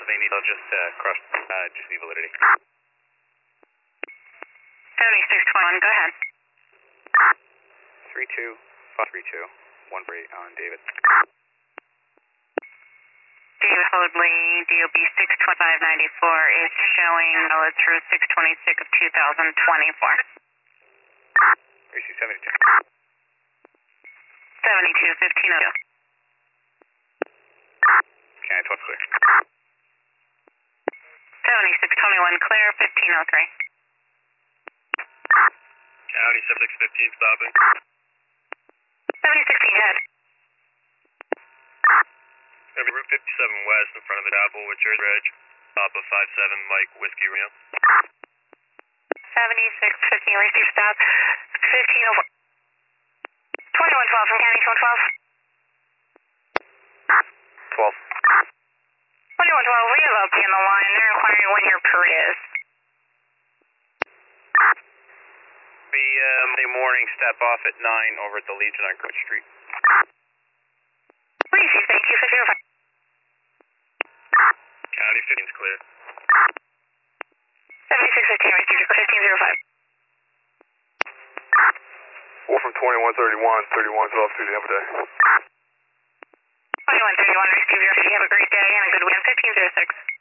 they need, they'll just crush, just leave Validity. 7621, go ahead. 32532, 1 for 8 on David. David Hoadley, DOB 62594 is showing valid through 626 of 2024. AC 72. 721502. Okay, 12 clear. 7621 clear, 1503. County 7615 stopping. 7016 ahead. Gonna be Route 57 west in front of the Apple with Jersey Reg. Papa 57 Mike Whiskey Rio. 7615 receive stop. 1504. 2112 from County 112. 12. 2112, we have LP on the line. They're inquiring when your parade is. Be Monday morning, step off at 9 over at the Legion on Coach Street. Receive, thank you, 605. County 15's clear. 7615 receive 1505. 4 from 2131, 3112 through the other day. 2131 receive your, you have a great day and a good weekend, 1506.